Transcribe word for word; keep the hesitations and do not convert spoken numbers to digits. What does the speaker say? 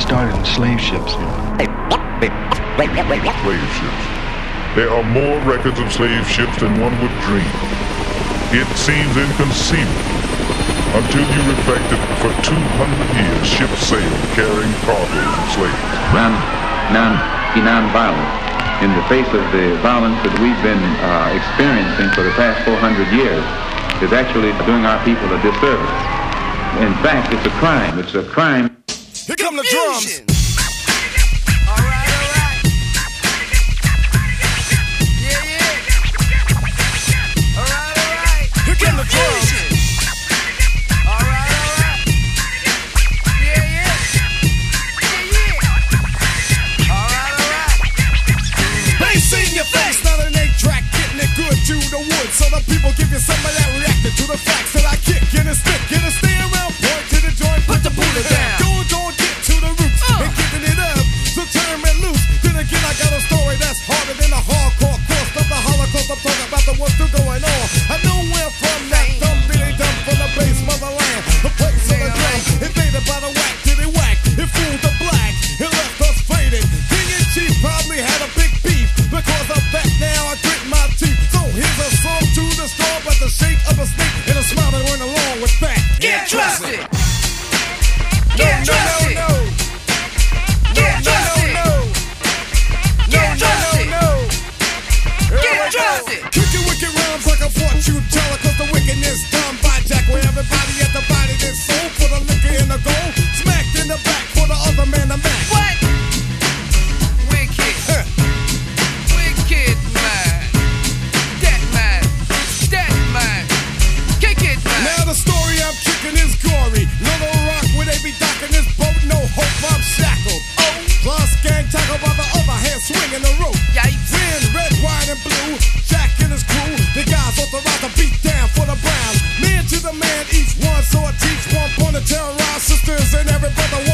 started in slave ships. Slave ships. There are more records of slave ships than one would dream. It seems inconceivable until you reflect that for two hundred years ships sailed carrying cargoes of slaves. Non, non, be non-violent. In the face of the violence that we've been uh, experiencing for the past four hundred years, is actually doing our people a disservice. In fact, it's a crime. It's a crime. Here come the drums. To the woods, so the people give you some of that reacting to the facts that I kick in a stick, in a stay around, point to the joint, put the Buddha down. Don't, don't get to the roots uh. and giving it up, so turn me loose. Then again, I got a story that's harder than a hardcore course of the Holocaust. I'm talking about the what's still going on. I know where from that dumb, really dumb from the base motherland, the place of the drum, invaded by the whack to the whack. It fooled the black, it left us faded. King and Chief probably had a big beef because of that. Now I grit my teeth. Here's a song to the storm, but the shape of a snake and a smile that went along with that. Get trusted. No, Get no, trusted. no, no. Get No, trusted. no, no. Get No, trusted. no, no. Get trusted. Kicking wicked rhymes like a fortune teller, cause the wickedness done by Jack, where everybody at the body that's sold for the liquor and the gold, smacked in the back for the other man to match. What? Wicked. Huh. Wicked man. That man. That man. Kick it, man. Now the story I'm kicking is gory. Little Rock, where they be docking this boat, no hope, I'm shackled. Oh. Plus gang tackled by the other hand, swinging the rope. Yikes. Wind, red, white, and blue. Jack and his crew, the guys authorized to beat down for the Browns. Man to the man, each one, so I teach one point to terrorize sisters and every brother